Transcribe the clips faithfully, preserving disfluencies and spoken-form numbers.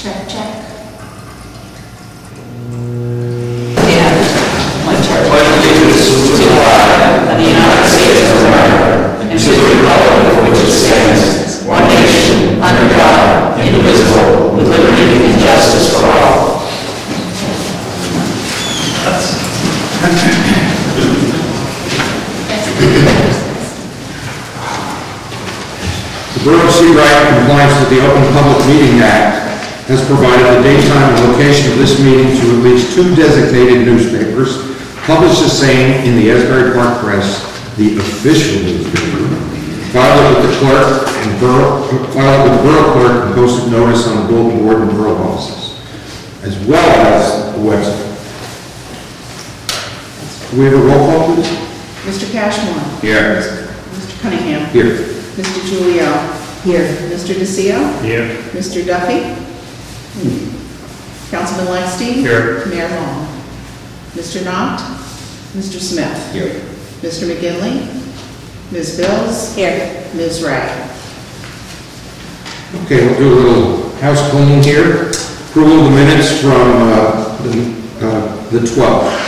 Check, check. Yeah, my church. Pledge allegiance to the flag of the United States of America and to the republic for which it stands, one nation, under God, indivisible, with liberty and justice for all. The Borough of Seabright, in compliance with the Open Public Meeting Act, has provided the date, time, and location of this meeting to at least two designated newspapers, published the same in the Asbury Park Press, the official newspaper, filed it with the clerk and borough, filed it with the borough clerk and posted notice on the bulletin board and borough offices, as well as the website. Do we have a roll call, please? Mister Cashmore. Here. Mister Cunningham. Here. Mister Giulio. Here. Mister DeCio. Here. Mister Duffy. Councilman Leinstein. Here. Mayor Long. Mister Knott. Mister Smith. Here. Mister McGinley. Miz Bills. Here. Miz Ray. Okay, we'll do a little house cleaning here. Approval of the minutes from uh, the, uh, the twelfth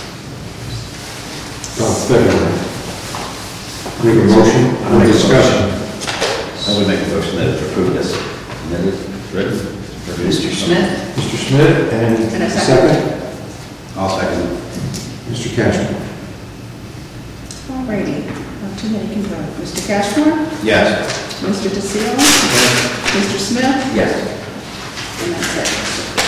of February. Make a motion I'll or make a discussion. I would make a motion that to approve this. Minute, written. Mister Smith. Mister Smith, and And a second. I'll second. Mister Cashmore. Alrighty. Not too many can vote. Mister Cashmore. Yes. Mister DeCio. Mister Smith. Yes. And that's it.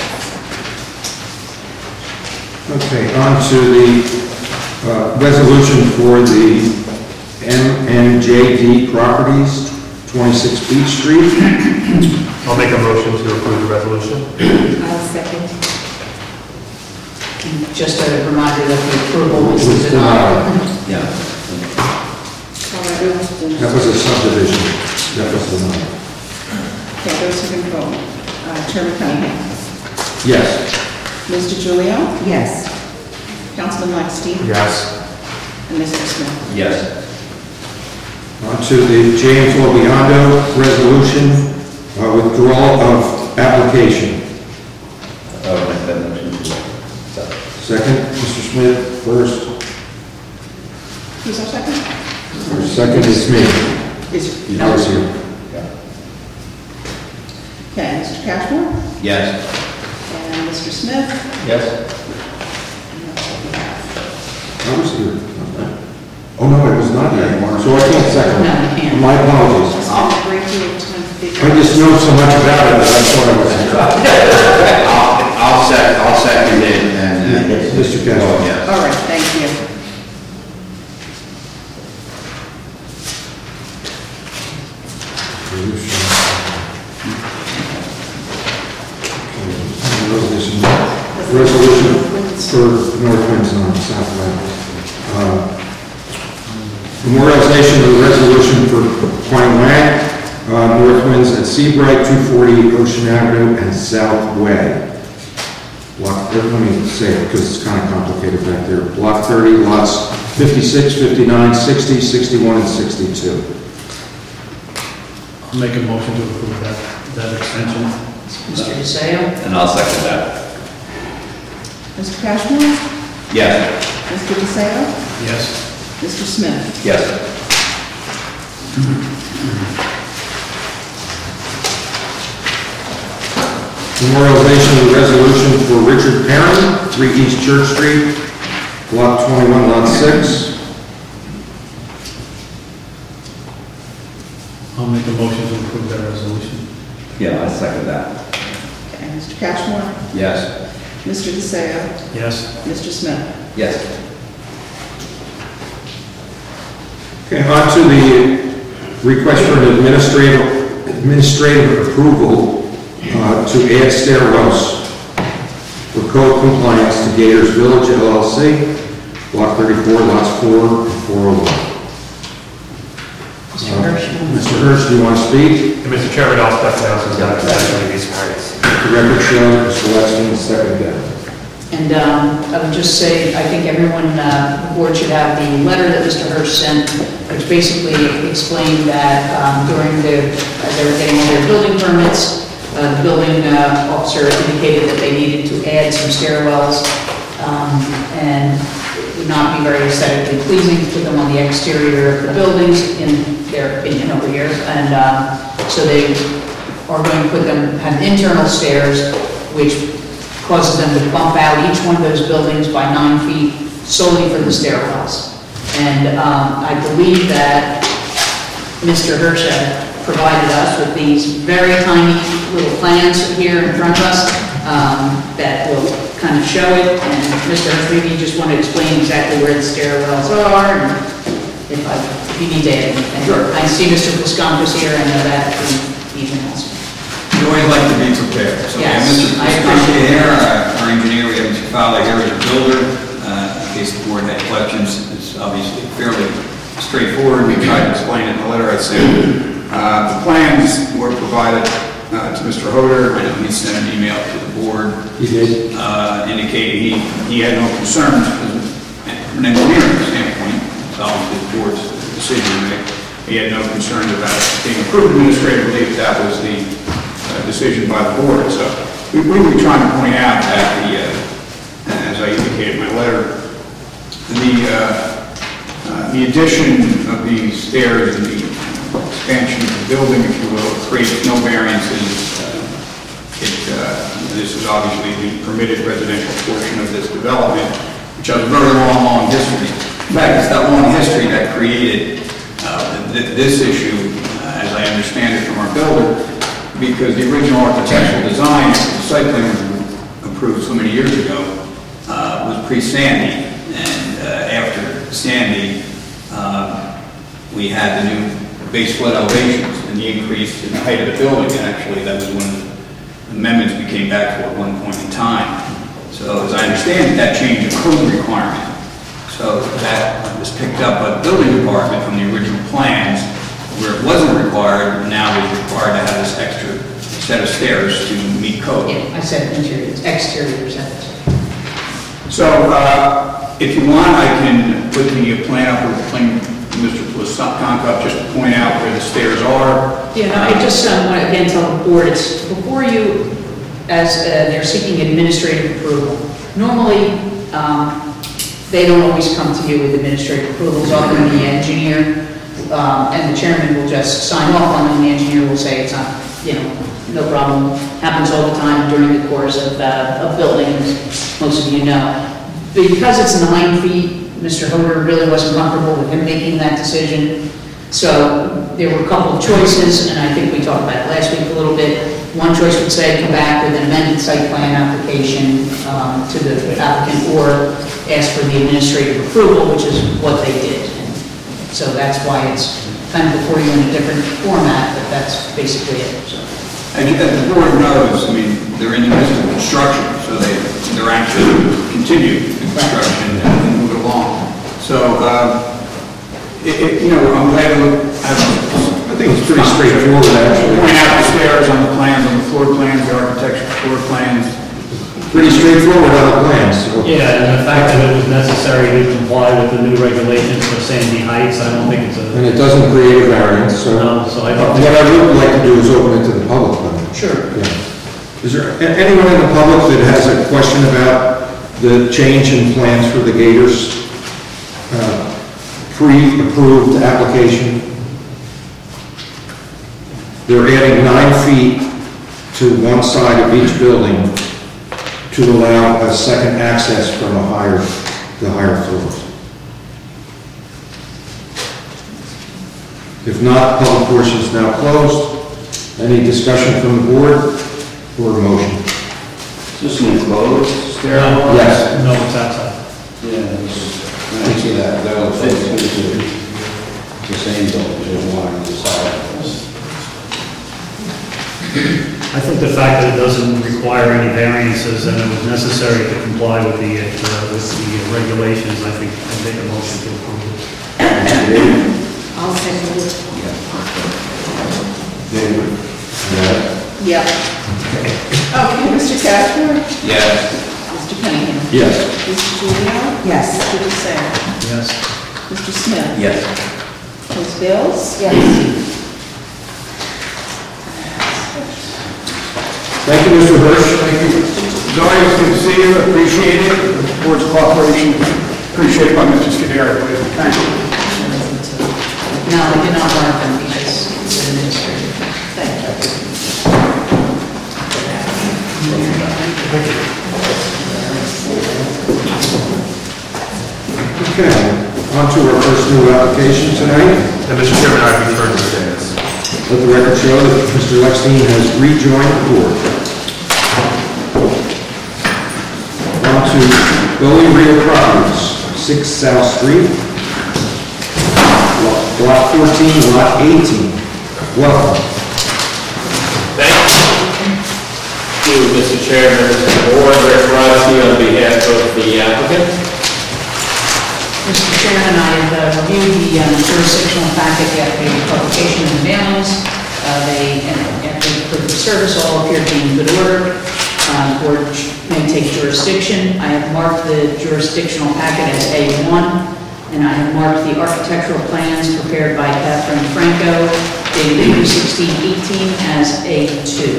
Okay, on to the uh, resolution for the M N J D Properties, twenty-six Beach Street. I'll make a motion to approve the resolution. I'll second. Just a reminder that the approval was Was denied. denied. Yeah. That was a subdivision. That was denied. Okay, those who can vote. Uh, Chairman Cunningham. Yes. Mister Giulio. Yes. Councilman Leinstein. Yes. And Mister Smith. Yes. On to the James Obiando resolution, uh, withdrawal of application. I would make that motion to accept. Second, Mister Smith, first. Who's our second? Or second is me. Is You know, it's here. Yeah. Okay, Mister Cashmore Yes. and Mister Smith. Yes. And that's what we have. I was here. Oh, no, it was not here anymore, so I can't second. No, you can't. My apologies. Just have a great deal of time to figure I out. just know so much about it that I thought I was here. I'll, I'll sec, I'll second it and, uh, Mister Cashmore. yes. All right, thank you. Resolution resolution for North Windsor on South Lake. Uh, Memorialization of the resolution for Quang Wang, uh, North Winds at Seabright, two forty Ocean Avenue and South Way. Block, let me say it because it's kind of complicated back there. Block thirty, lots fifty-six, fifty-nine, sixty, sixty-one, and sixty-two. I'll make a motion to approve that, that extension. Mister DeCio. And I'll second that. Mister Cashmore. Yes. Mister DeCio. Yes. Mister Smith. Yes. Memorialization of the resolution for Richard Perrin, three East Church Street, Block twenty-one, Lot six. I'll make a motion to approve that resolution. Yeah, I second that. Okay, Mister Cashmore. Yes. Mister DeCio. Yes. Mister Smith. Yes. Okay, on to the request for an administrative, administrative approval uh, to add stairwells for code compliance to Gators Village L L C, Block thirty-four, lots four and four oh one. Mister Hirsch. Mister Hirsch, do you want to speak? And Mister Chairman, I'll step down since I'm presenting these parties. The record shows Mister Lexington, second down. And um, I would just say, I think everyone, uh, the board should have the letter that Mister Hirsch sent, which basically explained that um, during the, as they were getting all their building permits, uh, the building uh, officer indicated that they needed to add some stairwells, um, and it would not be very aesthetically pleasing to put them on the exterior of the buildings, in their opinion over here, and uh, so they are going to put them, have internal stairs, which causes them to bump out each one of those buildings by nine feet solely for the stairwells. And um, I believe that Mister Hersha provided us with these very tiny little plans here in front of us um, that will kind of show it. And Mister Hersha, maybe you just want to explain exactly where the stairwells are, and if, I, if you need to add anything. Sure. I see Mister Piscompus here, I know that from emails. You always like to be prepared. So we have Yes, Mister I Piscompus here, uh, our engineer, we have Mister Fowler here as a builder. Uh, in case the board had questions, it's obviously fairly straightforward. We tried to explain it in the letter I sent. Uh, the plans were provided uh, to Mister Hoder. I know he sent an email to the board. He did. Uh, indicating he, he had no concerns from an engineering standpoint. It's obviously the board's decision to make. He had no concerns about it being approved administratively, if that was the uh, decision by the board. So we, we were trying to point out that the, uh, as I indicated in my letter, the, uh, uh, the addition of these stairs and the expansion of the building, if you will, creates no variances. Uh, it, uh, this is obviously the permitted residential portion of this development, which has a very long, long history. In fact, it's that long history that created uh, th this issue, uh, as I understand it from our builder, because the original architectural design, the site plan was approved so many years ago, uh, was pre-Sandy, and uh, after Sandy, uh, we had the new base flood elevations and the increase in the height of the building. And actually, that was one of the amendments we came back to at one point in time. So as I understand it, that changed the code requirement. So that was picked up by the building department from the original plans, where it wasn't required, now it's required to have this extra set of stairs to meet code. Yeah, I said interiors, exteriors. So uh, if you want, I can put the plan up or plain Mister Concup just to point out where the stairs are. Yeah, no, I just um, want to again tell the board, it's before you, as uh, they're seeking administrative approval. Normally, um, they don't always come to you with administrative approvals, often the engineer um, and the chairman will just sign off on them. The engineer will say it's not, you know, no problem. Happens all the time during the course of, uh, of building, as most of you know. Because it's nine feet, Mister Hoder really wasn't comfortable with him making that decision. So there were a couple of choices, and I think we talked about it last week a little bit. One choice would say come back with an amended site plan application um, to the applicant, or ask for the administrative approval, which is what they did. And so that's why it's kind of before you in a different format, but that's basically it. So. And as the board knows, I mean, they're in the midst of construction, so they, they're actually continue the construction and move it along. So, um, it, it, you know, I'm glad to look at I think it's pretty straightforward, actually. Point out the stairs on the plans, on the floor plans, the architectural floor plans. Pretty straightforward on the plans. So. Yeah, and the fact that it was necessary to comply with the new regulations for Sandy Heights, I don't think it's a... And it doesn't create a variance, so... No, so I don't What I would like to do is open it to the public, then. Sure. Yeah. Is there a- anyone in the public that has a question about the change in plans for the Gators uh, pre-approved application? They're adding nine feet to one side of each building to allow a second access from the higher, the higher floors. If not, public portion is now closed. Any discussion from the board or a motion? Just an enclosed stairwell? Yes. No, it's outside. Yeah, it's- I see that, that will fit into the same building, there's one on the side. I think the fact that it doesn't require any variances and it was necessary to comply with the, uh, with the regulations, I think I make a motion to approve it. I'll second it. David? Yeah. Yep. Okay, Mister Cashmore? Yes. Mister Cunningham? Yes. Mister Juliano? Yes. Mister DeSanto? Yes. Mister Smith? Yes. Miz Bills? Yes. Thank you, Mister Hirsch. Thank you. As always, good to see you, appreciate it, the board's cooperation, appreciate it by Mister Scuderi, thank you. No, I did not mark them because it's administrative. Thank you. Okay, on to our first new application tonight. And Mister Chairman, I return to Dennis. Let the record show that Mister Lexstein has rejoined the board. On to Gully Real Properties, six South Street, Lot fourteen, Lot eighteen. Welcome. Thank you, Mister Chairman, Mister Board, Rick Rossi on behalf of the applicant. Mister Chairman, I have uh, reviewed the um, jurisdictional packet, the application publication and the mailings. Uh, They, and after the proof of service, all appear to be in good order. Um, Board may take jurisdiction. I have marked the jurisdictional packet as A one, and I have marked the architectural plans prepared by Catherine Franco, dated April sixteen eighteen, as A two.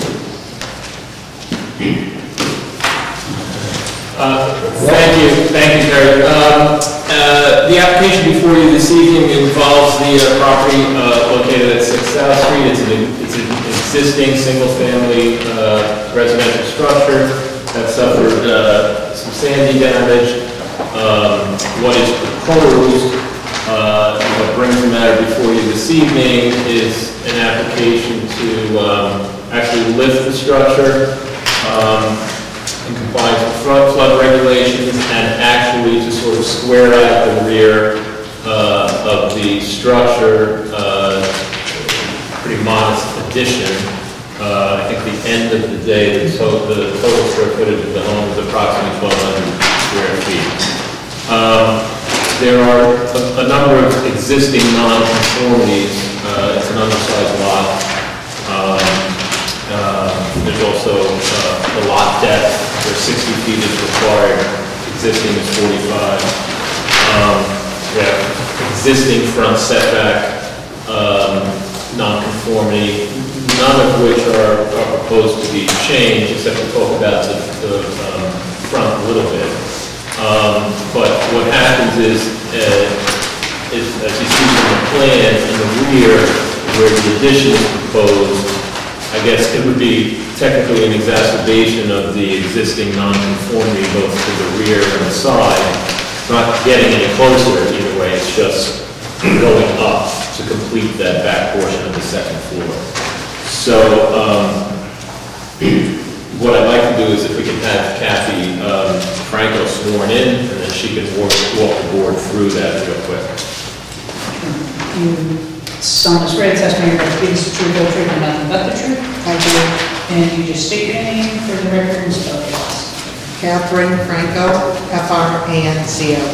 Uh, Thank you, thank you, Terry. Um, uh, The application before you this evening involves the uh, property uh, located at six South Street. It's an it's an existing single-family uh, residential structure that suffered uh, some sandy damage. Um, What is proposed, uh, and what brings the matter before you this evening is an application to um, actually lift the structure um, in compliance with flood flood regulations, and actually to sort of square out the rear uh, of the structure, uh, pretty modest addition. Uh, I think the end of the day, the total, the total square footage of the home is approximately twelve hundred square feet. Um, there are a, a number of existing non-conformities. Uh, it's an undersized lot. Um, uh, there's also uh, the lot depth, where sixty feet is required, existing is forty-five. Um, we have existing front setback, um, non-conformity, none of which are, are proposed to be changed, except to talk about the, the um, front a little bit. Um, but what happens is, uh, is, as you see from the plan, in the rear, where the addition is proposed, I guess it would be technically an exacerbation of the existing non-conformity both to the rear and the side. Not getting any closer either way, it's just going up to complete that back portion of the second floor. So um, what I'd like to do is if we can have Kathy um, Franco sworn in, and then she can walk, walk the board through that real quick. Someone swear the testimony that speaks the truth, whole truth, and nothing but the truth. I do. And you just state your name for the record and spell your last. Catherine Franco, F R A N C O.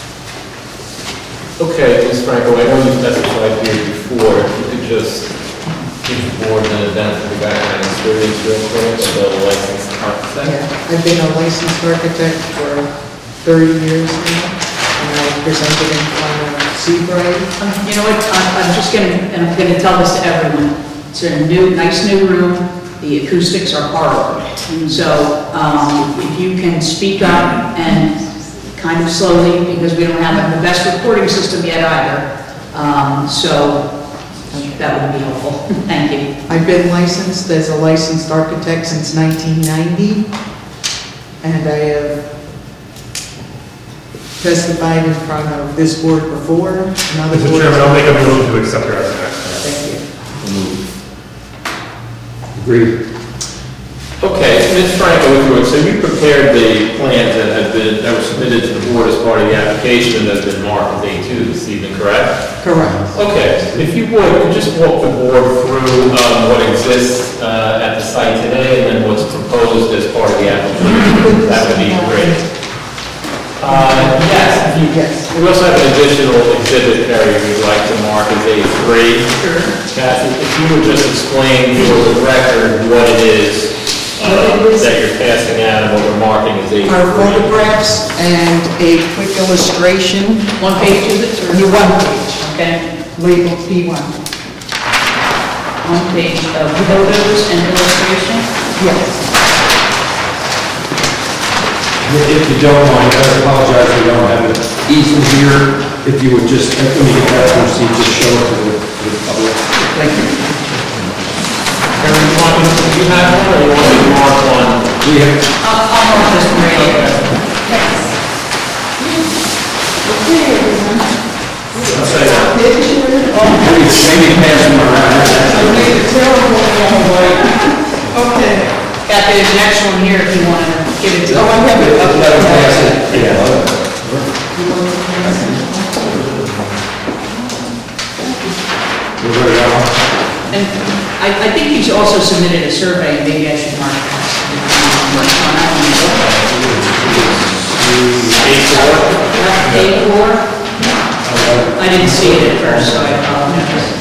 Okay, Miz Franco, I know you testified here before. If you could just give the board an identity of background experience real quick, so the licensed architect. Yeah, I've been a licensed architect for thirty years now, and I presented in front of Seabright. Um, You know what, I'm, I'm just gonna, and I'm gonna tell this to everyone. It's a new, nice new room. The acoustics are horrible. So, um, if you can speak up and kind of slowly, because we don't have the best recording system yet either. Um, so, that would be helpful. Thank you. I've been licensed as a licensed architect since nineteen ninety, and I have testified in front of this board before, and other Mister boards. Chairman, I'll make a motion to accept your resignation. Thank you. Agreed. Okay, Miz Franco, if you would, so you prepared the plans that had been, that were submitted to the board as part of the application that have been marked as A two this evening, correct? Correct. Okay, if you would, could you just walk the board through um, what exists uh, at the site today and then what's proposed as part of the application? That would be great. Uh, yes, if you, Yes. we also have an additional exhibit area we'd like to mark as A three. Kathy, if you would just explain for the record what it is uh, that you're passing out and what we're marking as A three. Our photographs and a quick illustration. One page is it, or? The one page, Okay, labeled P one. one page of photos and illustration. Yes. If you don't mind, I apologize, we don't have an easel here. If you would just, when you get that from seat, just show it to the, to the public. Thank you. Karen, you want, do you have one, or you want me to mark one? We have, I'll, I'll mark this one right here. I'll say that. maybe, maybe pass them around. Okay. Got there's an extra one here if you want to give it to. Oh, I have it. Let them pass it. Yeah. We're ready to go. And I, I think he's also submitted a survey, and maybe I should mark that. A four? I didn't see it at first, so I apologize.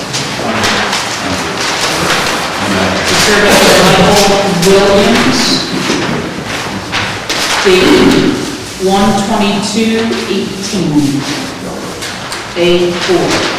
The survey of Michael Williams, dated one twenty-two eighteen. A four.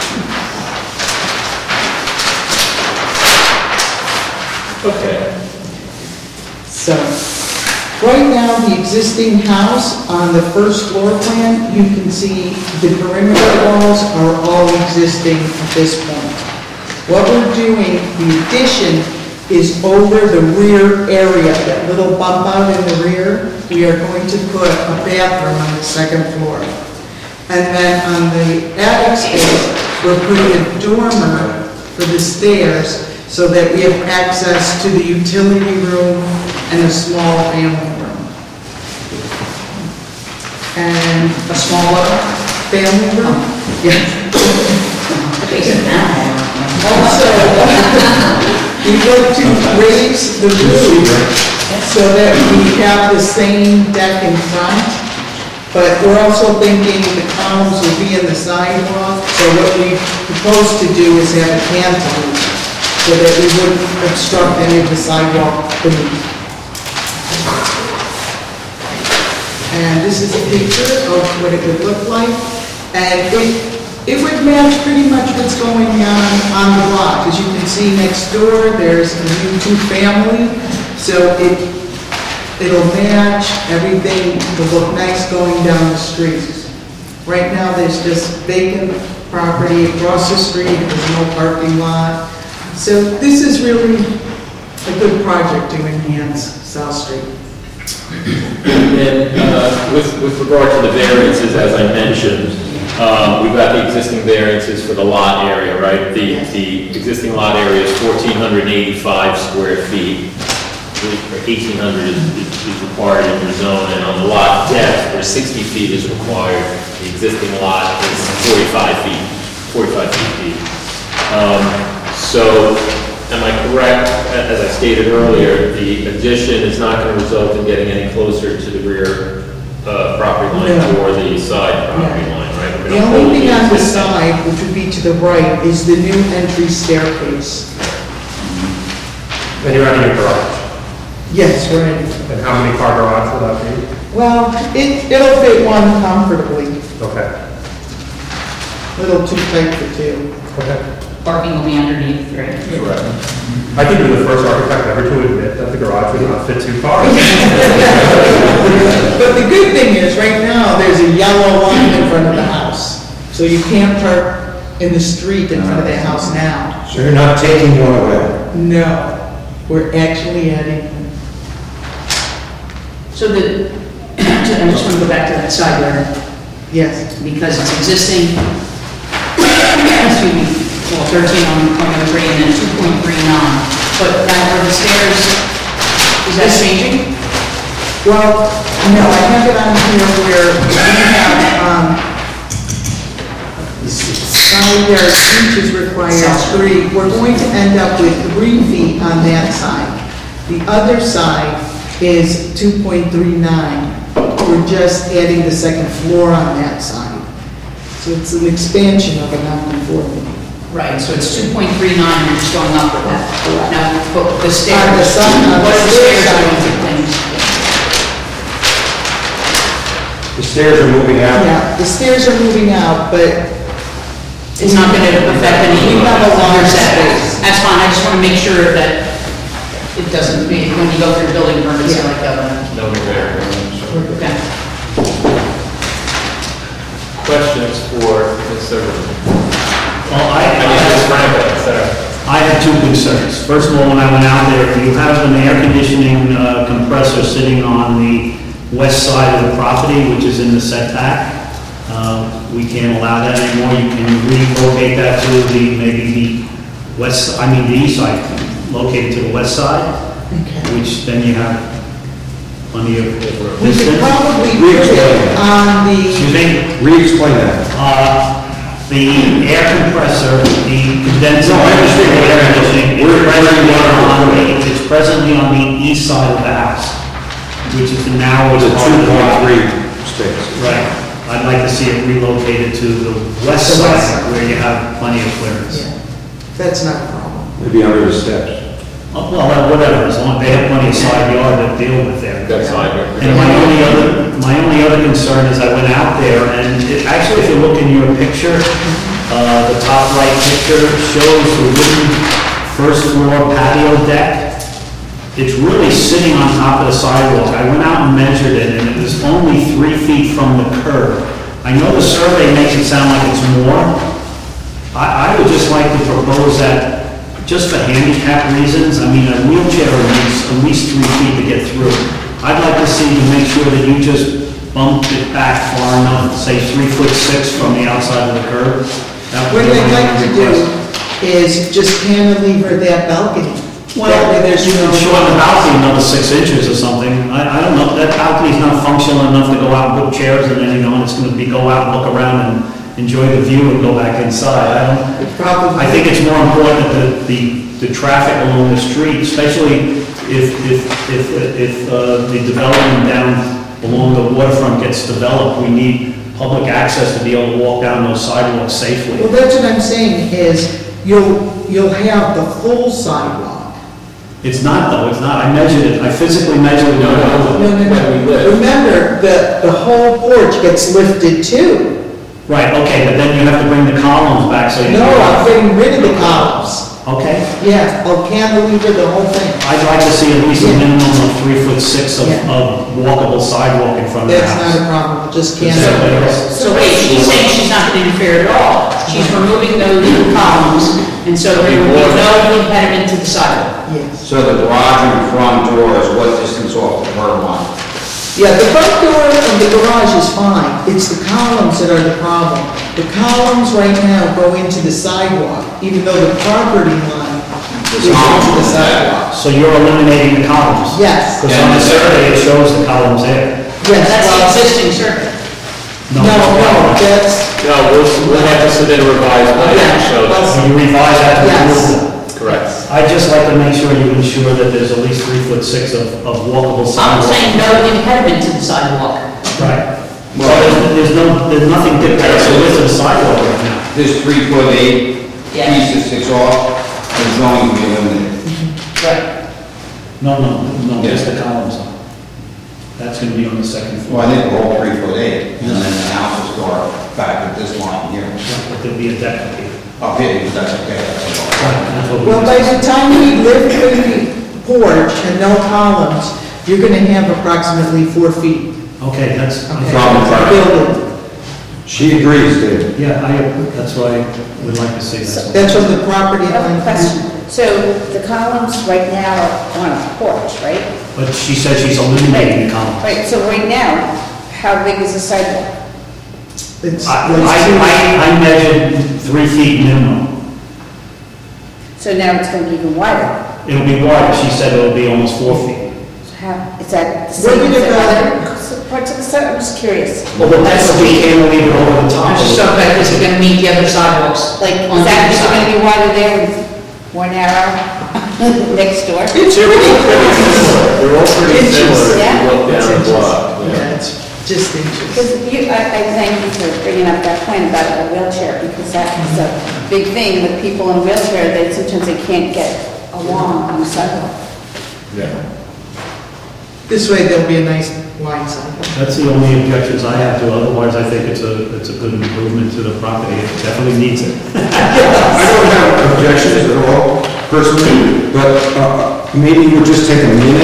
Okay. So, right now, the existing house on the first floor plan, you can see the perimeter walls are all existing at this point. What we're doing, the addition is over the rear area, that little bump out in the rear. We are going to put a bathroom on the second floor. And then on the attic space, we're putting a dormer for the stairs so that we have access to the utility room and a small family room. And a smaller family room? Yeah. Also, we look to raise the roof so that we have the same deck in front, but we're also thinking the columns will be in the sidewalk, so what we propose to do is have a cantilever so that we wouldn't obstruct any of the sidewalk beneath. And this is a picture of what it would look like, and it, it would match pretty much what's going on on the block. As you can see next door, there's a new two-family, so it, it'll match, everything will look nice going down the street. Right now, there's just vacant property across the street, there's no parking lot. So this is really a good project to enhance South Street. And uh, with, with regard to the variances, as I mentioned, uh, we've got the existing variances for the lot area, right? The, the existing lot area is one thousand four hundred eighty-five square feet. eighteen hundred is, is required in the zone, and on the lot depth, where sixty feet is required, the existing lot is forty-five feet, forty-five feet deep. Um, So, am I correct, as I stated earlier, the addition is not going to result in getting any closer to the rear uh, property line No. or the side property No. line, right? We're The gonna only hold thing on the existing- side, which would be to the right, is the new entry staircase. And you're adding a garage. Yes, right. And how many car garage will that be? Well, it, it'll fit one comfortably, Okay. a little too tight for two. Okay. Parking will be underneath, right? Correct. I think you're the first architect ever to admit that the garage would not fit two cars. But the good thing is, right now, there's a yellow line in front of the house. So you can't park in the street in front of the house now. So you're not taking one away? No, we're actually adding, So the, I just want to go back to that side yard, yes. because it's existing, excuse me, well, thirteen on point oh three and then two point three nine. But now are the stairs, is that changing? Well, no, I have it on here where we have, um, side yard each is required three. We're going to end up with three feet on that side. The other side is two point three nine. We're just adding the second floor on that side. So it's an expansion of a non-conformity. Right, so it's two point three nine, and you're just going up with that. Now, but the stairs, On the side- on the what are the stairs stairs side. doing to things? The stairs are moving out? Yeah, the stairs are moving out, but It's not going to affect any We have a of lot your of setbacks. space. That's fine, I just want to make sure that it doesn't, be when you go through building permits, Yeah. like, uh, No variance. Okay. Questions for Mister Well, I, I mean, Miz Franklin, et cetera. I have two concerns. First of all, when I went out there, you have an air conditioning uh, compressor sitting on the west side of the property, which is in the setback. Uh, We can't allow that anymore. You can relocate that to the, maybe the west, I mean, the east side, located to the west side, which then you have plenty of of We could distance. probably put it on Excuse the, me? Re-explain that. Uh, The air compressor, the condenser, No, I understand. the air conditioning, is Where- where presently you want it? on the, it's presently on the east side of the house, which is the narrowest The part two of the point lot. three space. Right. I'd like to see it relocated to the west The west side, side. where you have plenty of clearance. yeah, that's not a problem. Maybe under the steps. Uh, Well, uh, whatever, as long as they have plenty of side yard to deal with there. That's fine. And my only other, my only other concern is I went out there, and it- actually, if you look in your picture, uh, the top right picture shows the wooden first floor patio deck. It's really sitting on top of the sidewalk. I went out and measured it, and it was only three feet from the curb. I know the survey makes it sound like it's more. I, I would just like to propose that, just for handicap reasons, I mean, a wheelchair needs at least three feet to get through. I'd like to see you make sure that you just bumped it back far enough, say three foot six from the outside of the curb. That would What be I'd my like to do request. is just cantilever that balcony. Well, That way there's you no. can shorten the balcony another six inches or something. I, I don't know, that balcony's not functional enough to go out and put chairs in, and, you know, and it's gonna be, go out and look around and enjoy the view and go back inside. I don't, Probably. I think it's more important that the, the traffic along the street, especially if, if, if, if uh, the development down along the waterfront gets developed, we need public access to be able to walk down those sidewalks safely. Well, that's what I'm saying, is you'll, you'll have the full sidewalk. It's not though, it's not. I measured it, I physically measured it. No, no, No, no, Where we no. live. Remember, the, the whole porch gets lifted too. Right, okay, but then you have to bring the columns back so you. No, I'm getting rid of the columns. Okay, Yeah, I'll cantilever the whole thing. I'd like to see at least a Yeah. minimum of three foot six of, Yeah. of walkable sidewalk in front of the That's not a house. problem, just Is that what it cantilever. is? So wait, she's saying she's not going to interfere at all. She's removing those columns, and so there will be no impediment to the sidewalk. Yes. So the garage and front door is what distance off the curb line? Yeah, the front door of the garage is fine. It's the columns that are the problem. The columns right now go into the sidewalk, even though the property line is into the sidewalk. So you're eliminating the columns? Yes. Because on the survey, it shows the columns there. Yes, That's the well, existing survey. no, no, that's, No, we'll, we'll have to submit a revised plan to show Yeah. that. So you revise that to Yes. remove them? Correct. I'd just like to make sure you ensure that there's at least three foot six of, of walkable I'm sidewalk. saying no impediment to the sidewalk. Right. Well, there's, there's no, there's nothing dictates the width of the sidewalk right now. This three foot eight Yeah. piece that sticks off is going to be eliminated. Right. No, no, no, just Yeah. the columns. That's gonna be on the second floor. Well, I think the whole three foot eight, and then the house will start back at this line here. But there'll be a deck up here. Up here, that's okay, that's all. That's what we well, by discussed. the time we lift the porch and no columns, you're gonna have approximately four feet. Okay, that's, I Okay. think- From the front. Building. She agrees, David. yeah, I, that's what I would like to see. That's all. That's from the property I have line. a question. So the columns right now are on a porch, right? But she said she's eliminating the columns. Right, so right now, how big is the sidewalk? It's, I, it's I, two- I- I measured three feet minimum. So now it's going to be even wider. It'll be wider, she said it'll be almost four feet. So how, is that the We're same gonna as the go- other parts of the side? I'm just curious. Well, but that's what we can't leave it over the top. I'm just talking about, is it going to meet the other sidewalks? Like, on is that the is it going to side? be wider there and more narrow next door? It's They're pretty pretty similar. They're all pretty Inches. similar if Yeah. you look It's down the inches. block. Yeah, it's just inches. Because you, I, I thank you for bringing up that point about the wheelchair, because that is a big thing with people in wheelchair, they sometimes they can't get along on the sidewalk. Yeah. This way there'll be a nice wide sidewalk. That's the only objections I have to it. Otherwise I think it's a, it's a good improvement to the property, it definitely needs it. I don't have objections at all, personally, but uh, maybe you would just take a minute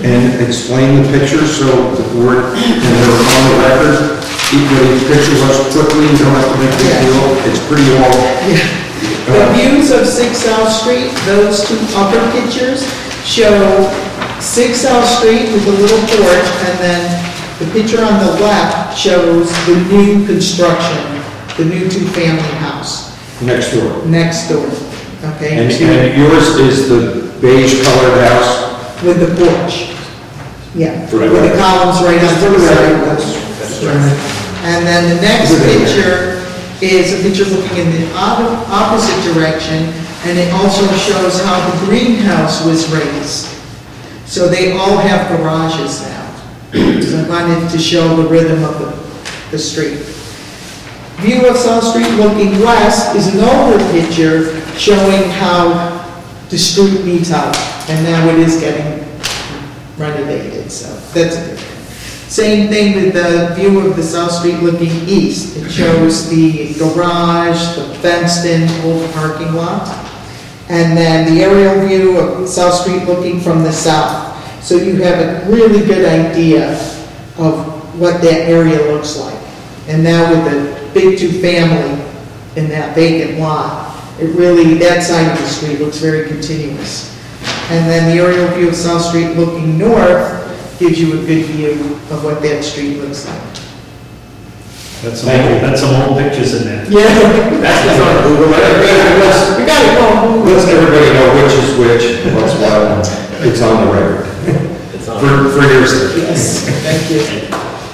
and explain the picture so the board, and they're on the record, even these pictures us quickly, you don't have to make a big deal, it's pretty all. The views of Six South Street, those two upper pictures show Six South Street with a little porch, and then the picture on the left shows the new construction, the new two-family house Next door. next door, okay? And, to- and yours is the beige colored house? With the porch. Yeah, Right. with the columns right on the side. That's right. And then the next picture is a picture looking in the op- opposite direction, and it also shows how the greenhouse was raised. So they all have garages now. So I wanted to show the rhythm of the, the street. View of South Street looking west is an older picture showing how the street meets out, and now it is getting renovated, so that's a good thing. Same thing with the view of the South Street looking east. It shows the garage, the fenced-in old parking lot, and then the aerial view of South Street looking from the south. So you have a really good idea of what that area looks like. And now with the big two-family in that vacant lot, it really, that side of the street looks very continuous. And then the aerial view of South Street looking north gives you a good view of what that street looks like. That's some, old- that's some old pictures in there. Yeah. That's what's on Google. Let's, We gotta go. let's everybody know which is which, and what's what, it's on the record. It's on. For, for your sake. Yes, thank you.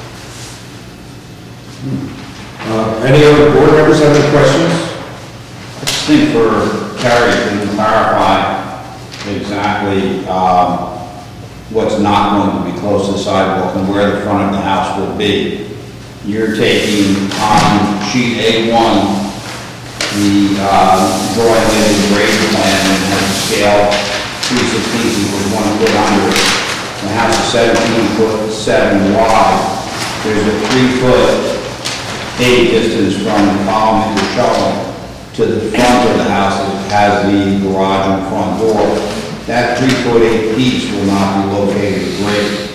Uh, any other board members have any questions? I just think for Terry, can you clarify exactly um, what's not going to be close to the sidewalk and where the front of the house will be? You're taking on sheet A one, the uh, drawing in the grade plan and has a scale three sixteenths with one foot under it. The house is seventeen foot seven wide. There's a three foot eight distance from the column that you're showing to the front of the house that has the garage and front door. That three foot eight piece will not be located great.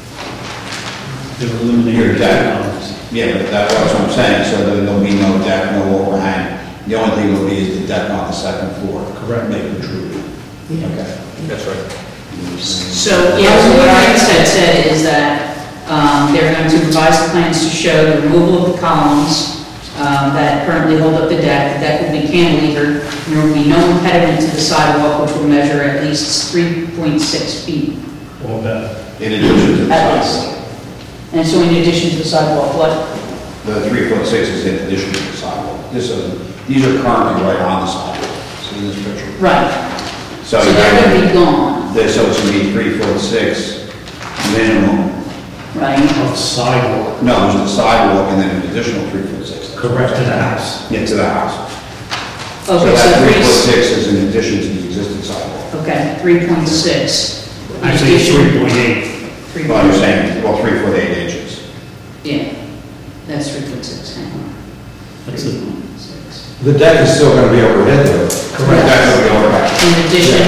Your deck. Yeah, but that's what I'm saying, so that there'll be no deck, no overhang. The only thing will be is the deck on the second floor. Correct. Make it true. Okay. That's right. So, yeah, so what I said, said is that um, they're going to revise the plans to show the removal of the columns um, that currently hold up the deck. The deck will be cantilevered, and there will be no impediment to the sidewalk, which will measure at least three point six feet. Or better. In addition to the At sidewalk. least. And so in addition to the sidewalk, what? The three foot six is in addition to the sidewalk. This is, these are currently right on the sidewalk. See this picture? Right. So So they're going to be gone, This, so it's gonna be three foot six minimum. right? Of sidewalk. No, there's the sidewalk and then an additional three foot six. Correct to the house. Yeah, to the house. So Okay, that so three foot three, six is in addition to the existing sidewalk. okay, three point six. Actually, it's three point eight. Three Well, point you're saying, well, three foot eight inches. Yeah, that's three point six, hang on. That's it. Six. The deck is still gonna be overhead though. Correct. That's what we overlap. In addition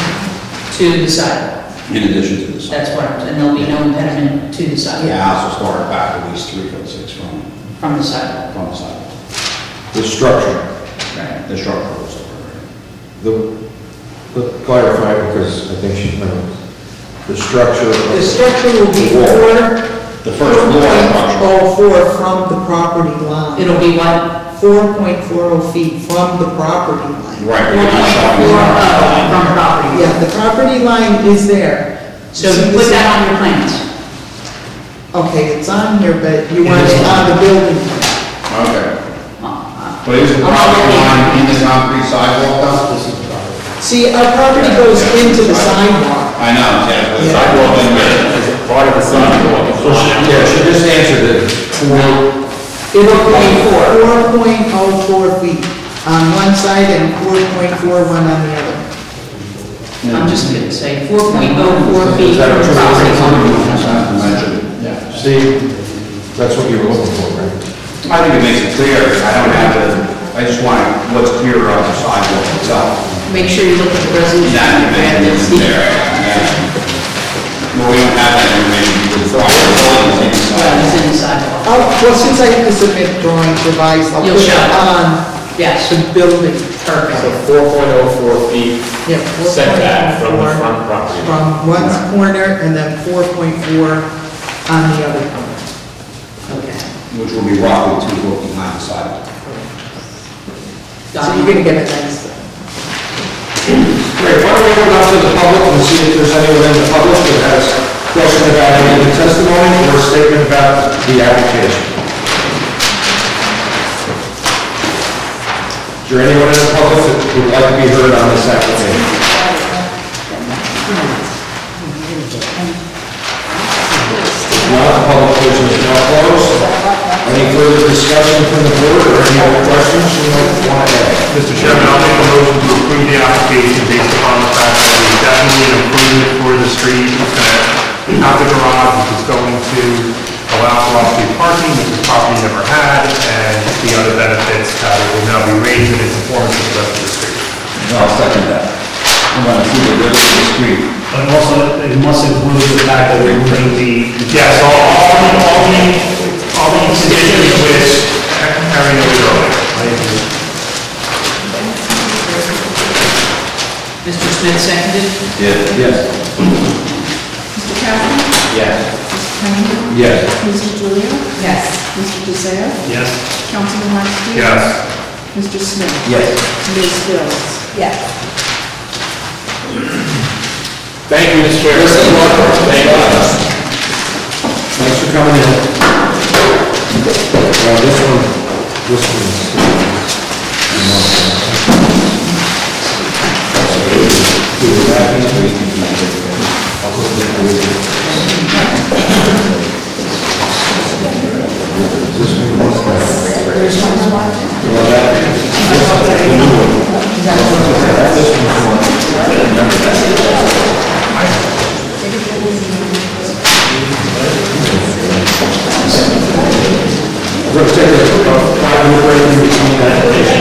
to the sidewalk, In addition to the sidewalk. that's what, I'm- and there'll be no impediment to the The sidewalk, house will start back at least three foot six from, from the sidewalk. from the sidewalk. The structure, Right. The structure will start. the, but clarify, because I think she knows. The structure. of- The structure will be four, The first floor structure. oh four from the property line. It'll be what? four point four oh feet from the property line. Right. Four you're not point showing- four oh from property. Yeah, the property line is there. So See you the put that same- on your plans. Okay, it's on here, but you want it on the building. Okay. Uh, uh, But is the property line in the concrete sidewalk though? This is the property. See, our property goes into the sidewalk. I know, yeah, but the Yeah. sidewalk in there. It's part of the sidewalk. Yeah, she just answered it. It'll be four point oh four feet on one side and four point four one on the other. I'm just gonna say four point oh four feet Is that from what the you're property saying? line. Yeah. See, that's what you were looking for, right? I think it makes it clear, I don't have to, I just want what's clearer on the sidewalk itself. Make sure you look at the resolution. That and is see. there, yeah. Well, we don't have that information, because the building is Well, it's inside. in the sidewalk. Oh, well, since I have to submit drawings revised, I'll You'll put it show it. on Yes, the building. perfect. So four point oh four feet Yeah, setback from the 4.4 front property. From one corner and then four point four on the other corner. Okay. Which will be roughly two foot behind the side. So you're gonna get a nice. Great, why don't we open up to the public and see if there's anyone in the public that has a question about any of the testimony or a statement about the application? Is there anyone in the public that would like to be heard on this application? Not the public portion is now closed. Any further discussion from the board or any other questions you might want to ask? Mister Chairman, I'll make a motion to approve the application based upon the fact that it's definitely an improvement for the street. It's going to have the garage, which is going to allow for off-street parking, which the property never had, and the other benefits that it will now be raised in its conformance with the rest of the street. I'll second that. I want to see the rest of the street. But also, it must include the fact that we're moving the, Yes, all, all the, all the, all the conditions which Harry noted earlier. Mister Smith seconded? Yes. Yes. Mister Capson? Yes. Mister Cunningham? Yes. Mister Julio? Yes. Mister DeSeo? yes. Councilman Weinstein? Yes. Mister Smith? Yes. Miz Bills? Yes. Thank you, Mister Chairman. Thank you. Thanks for coming in. Well, this one, this one's. We're going to take a five-minute break in between that.